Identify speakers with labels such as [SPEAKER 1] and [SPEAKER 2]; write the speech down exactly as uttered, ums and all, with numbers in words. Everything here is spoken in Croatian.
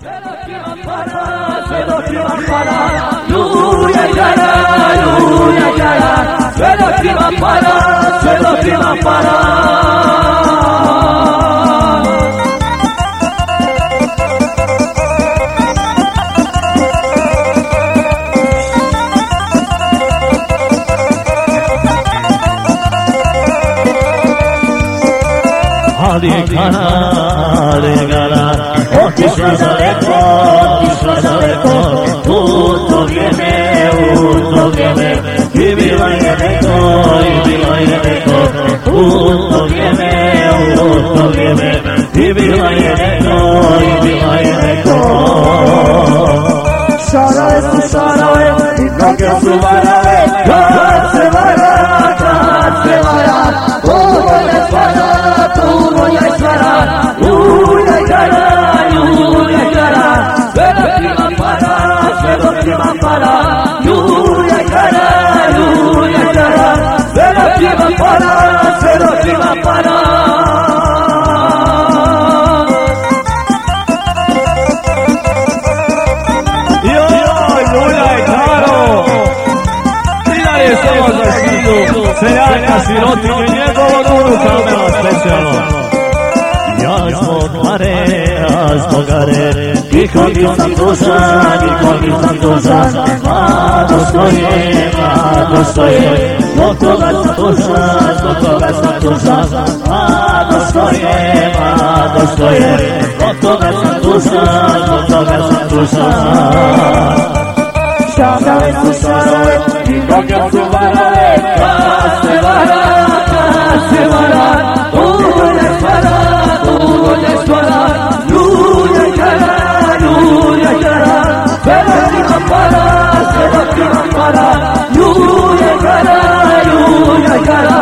[SPEAKER 1] Ali kana, ali kana, otišla daleko, otišla daleko, u to vrijeme, u to vrijeme, i bila je neko, i bila je neko, u to vrijeme, u to vrijeme, i bila je neko, i bila je neko. Šarale su šarale, i mnoge su varale, kad se vara, kad se vara, ovo je stvara, ovo je stvara, uja jara, uja jara, sve dok ima para, sve dok ima para, uja jara, uja jara, sve dok ima para, sve dok ima para. Seljaka, sirotinje, njegovog unuka umela specijalno. Ja zbog pare, ja zbog are, i koliko sam dužan, i koliko sam dužan, mlado stoje, mlado stoje, zbog toga sam dužan, zbog toga sam dužan, mlado stoje, mlado stoje, zbog toga sam dužan, zbog toga sam dužan. Šarale su šarale, i mnoge su varale, kad se vara, kad se vara, ovo je stvara, ovo je stvara, ljude jara, ljude jara, sve dok ima para, sve dok ima para, ljude jara, ljude jara,